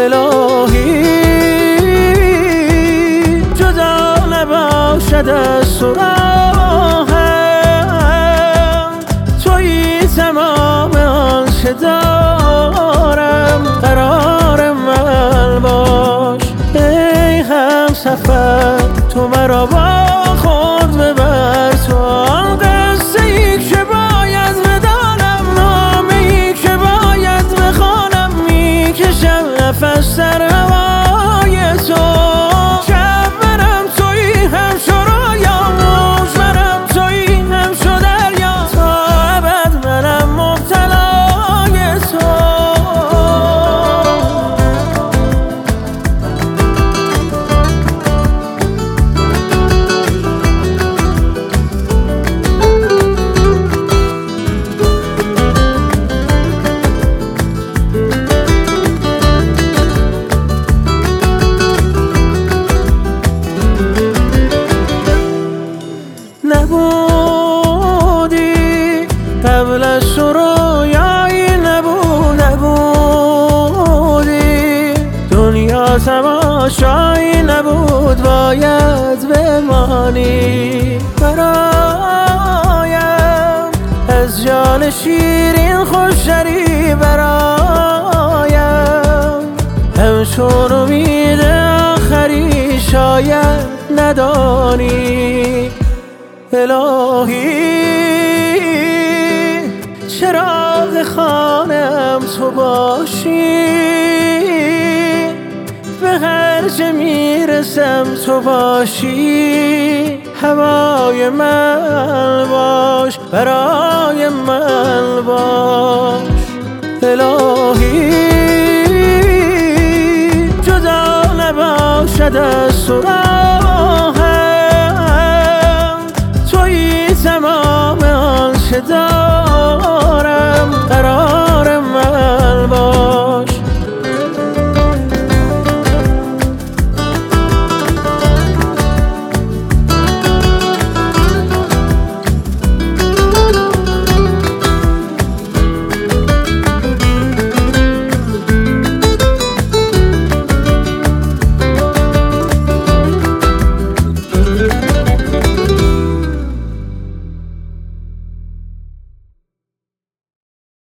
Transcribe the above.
الهی جدا نباشد از تو راهم، تویی تمام آنچه دارم، قرار من باش ای همسفر. تو مرا با خود ببر تو آن قصه ای که باید بدانم، نامه ای که باید بخوانم، میکشم نفس در هوای تو. شب منم تویی همچو رویام، موج منم تویی همچو دریا، تا ابد منم مبتلای تو. نبودی قبل از تو رویایی نبودی، دنیا تماشایی نبود، باید بمانی برایم. از جان شیرین خوشتری برایم، همچون امید آخری شاید ندانی. الهی چراغ خانم تو باشی، به هر جا میرسم تو باشی، هوای من باش، برای من باش. الهی جدا نباشد از تو راهم، تویی تمام آنچه دارم،